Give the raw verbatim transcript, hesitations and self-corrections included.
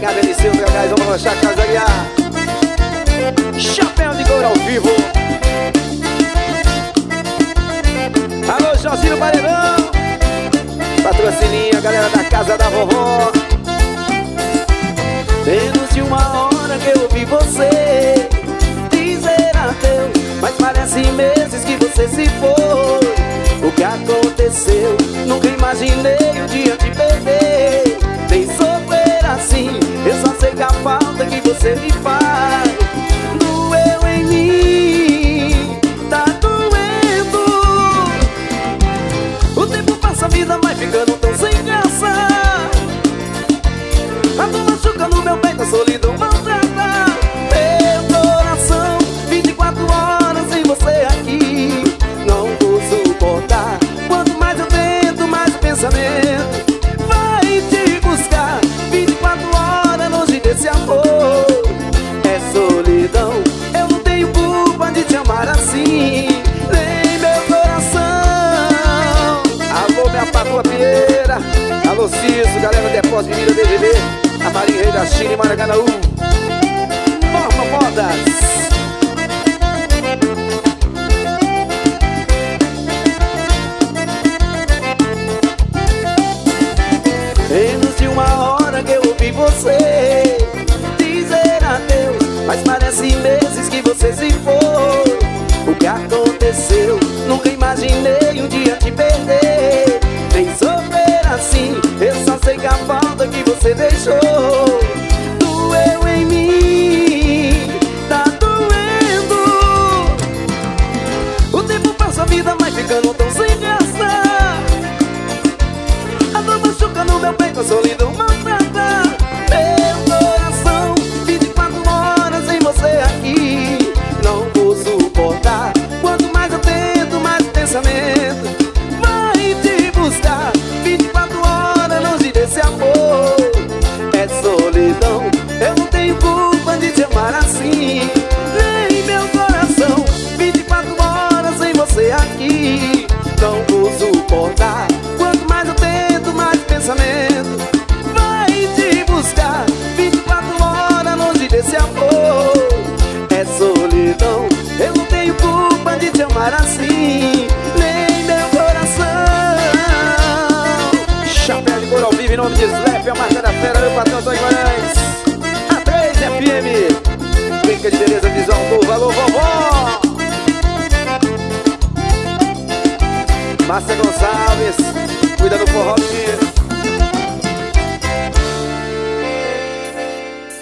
Obrigado, L C, meu gás, vamos lanchar a casa aliar. Chapéu de couro ao vivo. Alô, Jorginho Paredão. Patrocininho, a galera da casa da vovó. Menos de uma hora que eu ouvi você dizer adeus, mas parece meses que você se foi. O que aconteceu? Nunca imaginei o dia te perder. Nem sofrer assim, eu só sei que a falta que você me faz doeu em mim, tá doendo. O tempo passa, a vida vai ficando tão sem graça. A dor machuca no meu peito, a solidão maltrata meu coração. Vinte e quatro horas sem você aqui, não vou suportar. Quanto mais eu tento, mais o pensamento vai te buscar. Vinte e quatro horas longe desse amor é solidão. Eu não tenho culpa de te amar assim, nem meu coração. Alô, minha patroa Pieira. Alô, Ciso, galera da Depósito Menina D G B, a Marinha Rei da China e Maracanaú. Forma Modas. Menos de uma hora que eu ouvi você dizer adeus, mas parece meses que você se foi. O que aconteceu? Nunca imaginei um dia te perder. Nem sofrer assim, eu só sei que a falta que você deixou doeu em mim, tá doendo. O tempo passa, a vida vai ficando tão sem graça. A dor machuca no meu peito, a solidão maltrata meu coração. Vinte e quatro horas sem você aqui, não vou suportar. Quanto mais eu tento, mais o pensamento vai te buscar. Vinte e quatro horas longe desse amor é solidão. Eu não tenho culpa de te amar assim, nem meu coração. Vinte e quatro horas sem você aqui, não vou suportar. Quanto mais eu tento, mais o pensamento vai te buscar. Vinte e quatro horas longe desse amor é solidão. Eu não tenho culpa de te amar assim, nem meu coração. Chapéu de couro ao vivo em nome de Slap, a marca da fera, meu patrão Antônio Guimarães. A três F M, Clínica de Beleza Visual Novo. Alô, vovó Márcia Gonçalves.